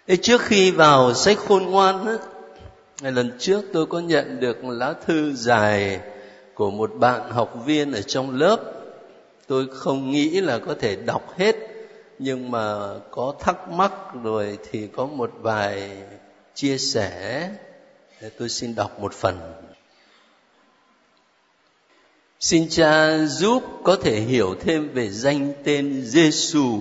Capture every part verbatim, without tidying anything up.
Ê, trước khi vào sách khôn ngoan á, lần trước tôi có nhận được lá thư dài của một bạn học viên ở trong lớp. Tôi không nghĩ là có thể đọc hết, nhưng mà có thắc mắc rồi thì có một vài chia sẻ. Để tôi xin đọc một phần. Xin Cha giúp có thể hiểu thêm về danh tên Giêsu.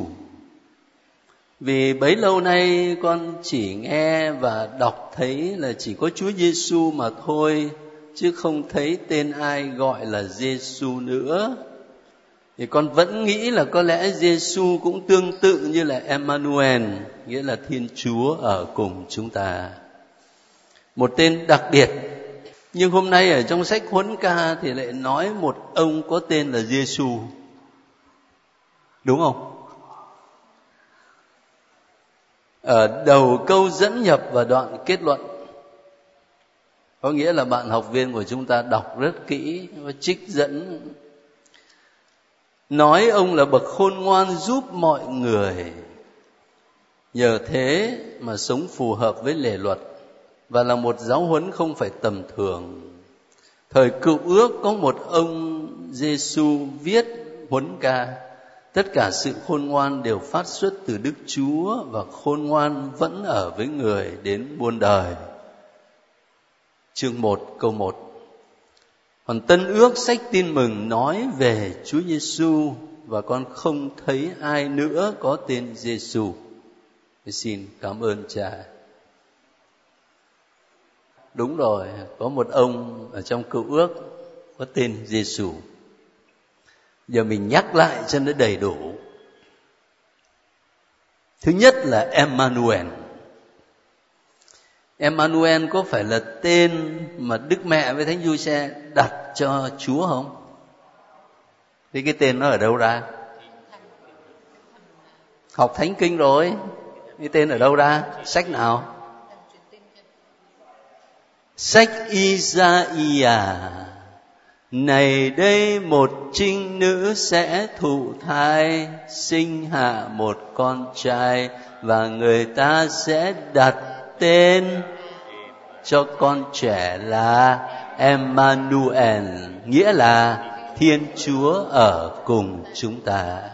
Vì bấy lâu nay con chỉ nghe và đọc thấy là chỉ có Chúa Giêsu mà thôi, chứ không thấy tên ai gọi là Giêsu nữa. Thì con vẫn nghĩ là có lẽ Giêsu cũng tương tự như là Emmanuel, nghĩa là Thiên Chúa ở cùng chúng ta. Một tên đặc biệt. Nhưng hôm nay ở trong sách Huấn Ca thì lại nói một ông có tên là Giêsu. Đúng không? Ở đầu câu dẫn nhập và đoạn kết luận, có nghĩa là bạn học viên của chúng ta đọc rất kỹ và trích dẫn, nói ông là bậc khôn ngoan giúp mọi người, nhờ thế mà sống phù hợp với lề luật, và là một giáo huấn không phải tầm thường. Thời Cựu Ước có một ông Giêsu viết Huấn Ca. Tất cả sự khôn ngoan đều phát xuất từ Đức Chúa, và khôn ngoan vẫn ở với người đến muôn đời. Chương một câu một. Còn Tân Ước sách Tin Mừng nói về Chúa Giêsu, và con không thấy ai nữa có tên Giêsu. Xin cảm ơn Cha. Đúng rồi, có một ông ở trong Cựu Ước có tên Giêsu. Giờ mình nhắc lại cho nó đầy đủ. Thứ nhất là Emmanuel. Emmanuel có phải là tên mà Đức Mẹ với Thánh Giuse đặt cho Chúa không? Thế cái tên nó ở đâu ra? Học Thánh Kinh rồi. Cái tên ở đâu ra? Sách nào? Sách Isaiah. Này đây một trinh nữ sẽ thụ thai, sinh hạ một con trai, và người ta sẽ đặt tên cho con trẻ là Emmanuel, nghĩa là Thiên Chúa ở cùng chúng ta.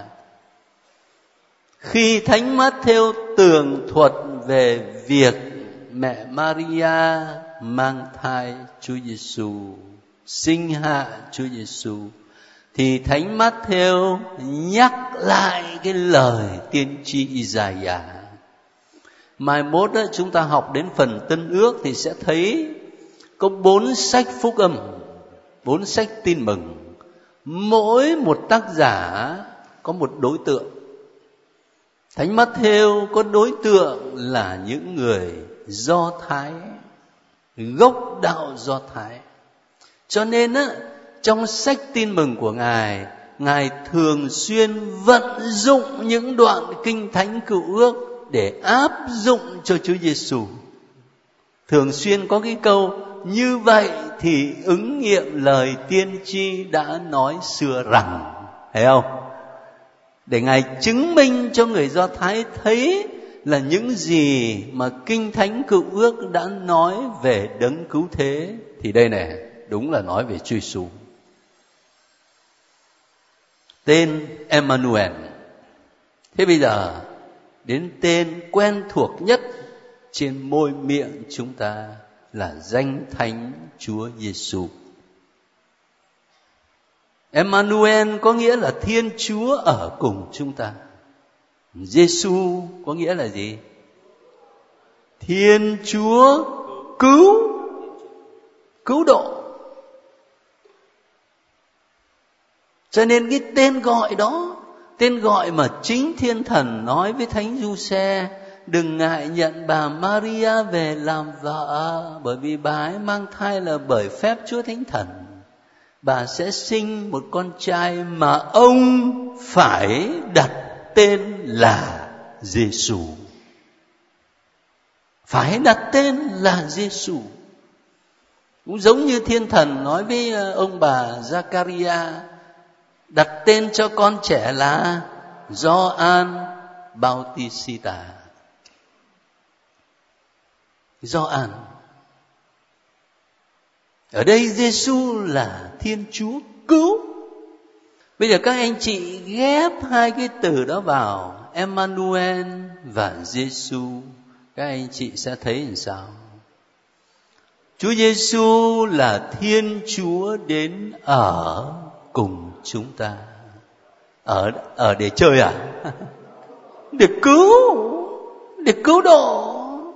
Khi Thánh Mát-thêu tường thuật về việc mẹ Maria mang thai Chúa Giêsu, sinh hạ Chúa Giêsu, thì Thánh Mát-thêu nhắc lại cái lời tiên tri Isaiah. Mai mốt đó, chúng ta học đến phần Tân Ước thì sẽ thấy có bốn sách phúc âm, bốn sách tin mừng. Mỗi một tác giả có một đối tượng. Thánh Mát-thêu có đối tượng là những người Do Thái, gốc đạo Do Thái. Cho nên á, trong sách tin mừng của Ngài, Ngài thường xuyên vận dụng những đoạn kinh thánh Cựu Ước để áp dụng cho Chúa Giêsu. Thường xuyên có cái câu như vậy thì ứng nghiệm lời tiên tri đã nói xưa rằng, thấy không? Để Ngài chứng minh cho người Do Thái thấy là những gì mà kinh thánh Cựu Ước đã nói về đấng cứu thế, thì đây này, đúng là nói về Chúa Giêsu. Tên Emmanuel. Thế bây giờ đến tên quen thuộc nhất trên môi miệng chúng ta là danh thánh Chúa Giêsu. Emmanuel có nghĩa là Thiên Chúa ở cùng chúng ta. Giêsu có nghĩa là gì? Thiên Chúa cứu, cứu độ. Cho nên cái tên gọi đó, tên gọi mà chính Thiên Thần nói với Thánh Giuse, đừng ngại nhận bà Maria về làm vợ, bởi vì bà ấy mang thai là bởi phép Chúa Thánh Thần. Bà sẽ sinh một con trai mà ông phải đặt tên là Giêsu. Phải đặt tên là Giêsu. Cũng giống như Thiên Thần nói với ông bà Zakaria, đặt tên cho con trẻ là Gioan Bautista. Gioan. Ở đây Giêsu là Thiên Chúa cứu. Bây giờ các anh chị ghép hai cái từ đó vào, Emmanuel và Giêsu, các anh chị sẽ thấy làm sao? Chúa Giêsu là Thiên Chúa đến ở cùng chúng ta. Ở ở để chơi à? Để cứu, để cứu độ.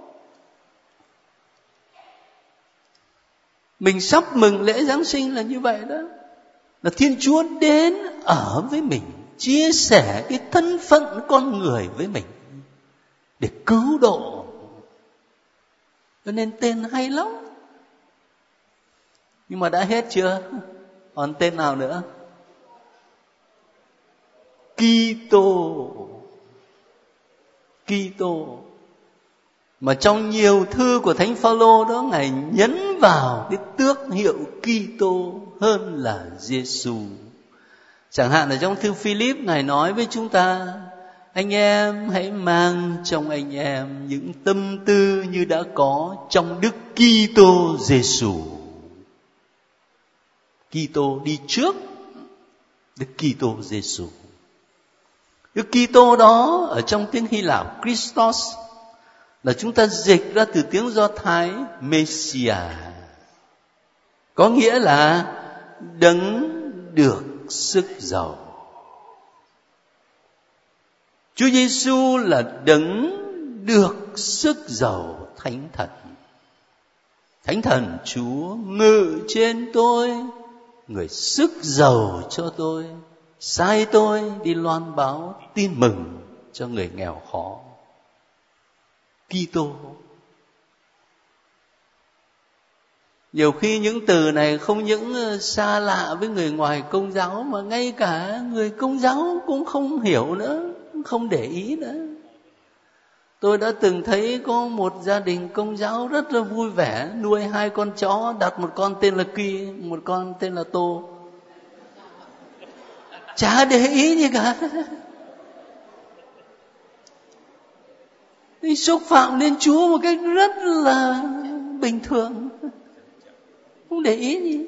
Mình sắp mừng lễ Giáng sinh là như vậy đó. Là Thiên Chúa đến ở với mình, chia sẻ cái thân phận con người với mình để cứu độ. Cho nên tên hay lắm. Nhưng mà đã hết chưa? Còn tên nào nữa? Kitô. Kitô. Mà trong nhiều thư của Thánh Phaolô đó, Ngài nhấn vào cái tước hiệu Kitô hơn là Giêsu. Chẳng hạn ở trong thư Philip, Ngài nói với chúng ta: anh em hãy mang trong anh em những tâm tư như đã có trong Đức Kitô Giêsu. Kitô đi trước, Đức Kitô Giêsu. Đức Kitô đó ở trong tiếng Hy Lạp Christos là chúng ta dịch ra từ tiếng Do Thái Messia, có nghĩa là đấng được sức giàu. Chúa Giêsu là đấng được sức giàu Thánh Thần. Thánh Thần Chúa ngự trên tôi, người sức giàu cho tôi, sai tôi đi loan báo tin mừng cho người nghèo khó. Kitô. Nhiều khi những từ này không những xa lạ với người ngoài Công giáo, mà ngay cả người Công giáo cũng không hiểu nữa, không để ý nữa. Tôi đã từng thấy có một gia đình Công giáo rất là vui vẻ nuôi hai con chó, đặt một con tên là Kỳ, một con tên là Tô. Chả để ý gì cả. Thì xúc phạm đến Chúa một cách rất là bình thường, không để ý gì.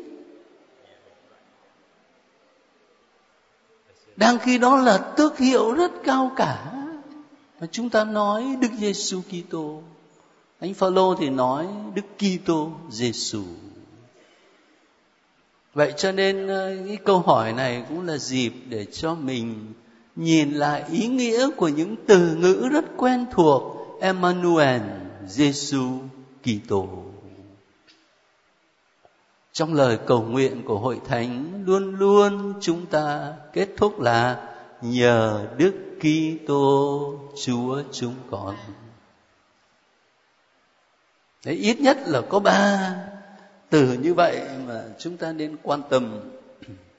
Đang khi đó là tước hiệu rất cao cả. Và chúng ta nói Đức Giêsu Kitô. Thánh Phaolô thì nói Đức Kitô Giêsu. Vậy cho nên cái câu hỏi này cũng là dịp để cho mình nhìn lại ý nghĩa của những từ ngữ rất quen thuộc: Emmanuel, Giêsu Kitô. Trong lời cầu nguyện của Hội Thánh luôn luôn chúng ta kết thúc là nhờ Đức Kitô Chúa chúng con. Đấy, ít nhất là có ba từ như vậy mà chúng ta nên quan tâm.